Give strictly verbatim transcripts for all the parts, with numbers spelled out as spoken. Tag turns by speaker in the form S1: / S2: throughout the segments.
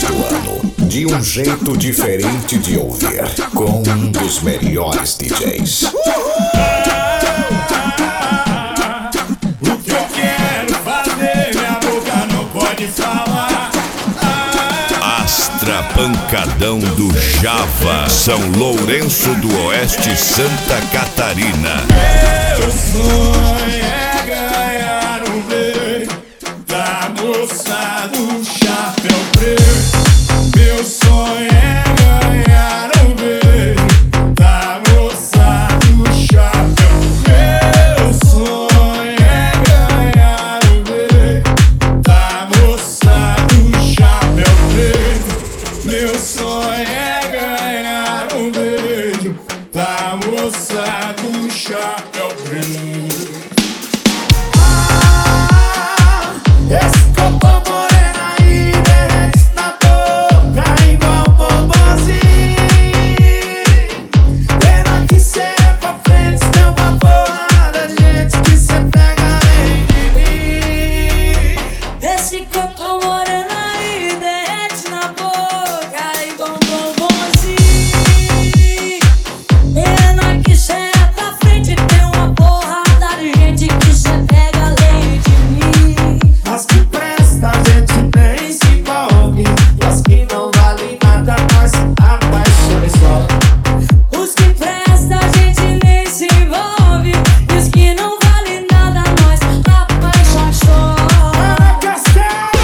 S1: do ano, de um jeito diferente de ouvir, com um dos melhores D Js.
S2: O que eu quero fazer, minha boca não pode falar.
S3: Astra Pancadão do Java, São Lourenço do Oeste, Santa Catarina.
S2: Meu sonho é ganhar um beijo da moça do chapéu preto. Meu sonho é ganhar um beijo da moça do chapéu. Meu sonho é ganhar um beijo da moça do chapéu preto. Meu sonho é ganhar um beijo da moça do chapéu preto. Ah, esse copo morena aí derrete na boca igual bombonzinho. Pena que cê é pra frente, tem uma porrada de gente que cê pega além de mim.
S4: Esse copo morena aí derrete na boca igual bombonzinho. Pena que cê é pra frente, tem uma porrada de gente que cê pega além de mim.
S2: As que presta a gente nem se envolve, e as que não valem nada nós apaixona só.
S4: Os que prestam a gente nem se envolve, e os que não valem nada nós apaixona só.
S2: Ana Castelo!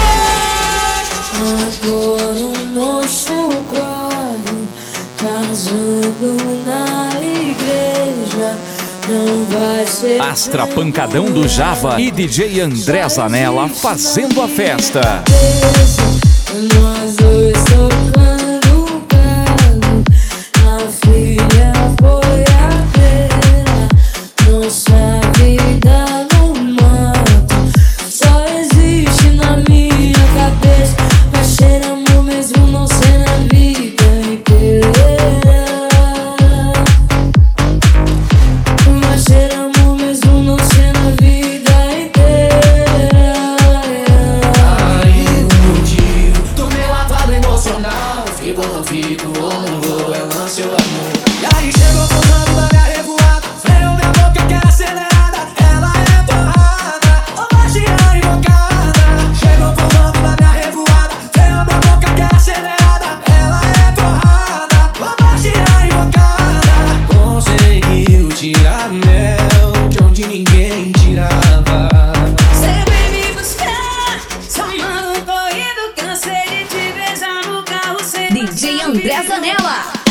S4: Agora o nosso quadro, casando na igreja, não vai ser
S5: Astra Pancadão do Java e D J André Zanella fazendo a festa.
S4: nós dois tocando o carro, a filha foi a beira, nossa vida no mato só existe na minha cabeça. Mas cheiramos mesmo não ser na vida inteira. Mas cheiramos mesmo não ser na vida inteira.
S6: Aí um motivo do meu lavado emocional. Fico, não fico, ou não vou, é lance ou amor. E aí chegou pousando na minha revoada, freio minha boca que é acelerada. Ela é torrada, ou magia invocada. Chegou pousando na minha revoada, freio minha boca que é acelerada. Ela é torrada, ou magia invocada. Conseguiu tirar mel de onde ninguém tirava.
S4: Você vem me buscar, chamando corrido, cansei de te beijar no carro sem
S7: D J André Zanella.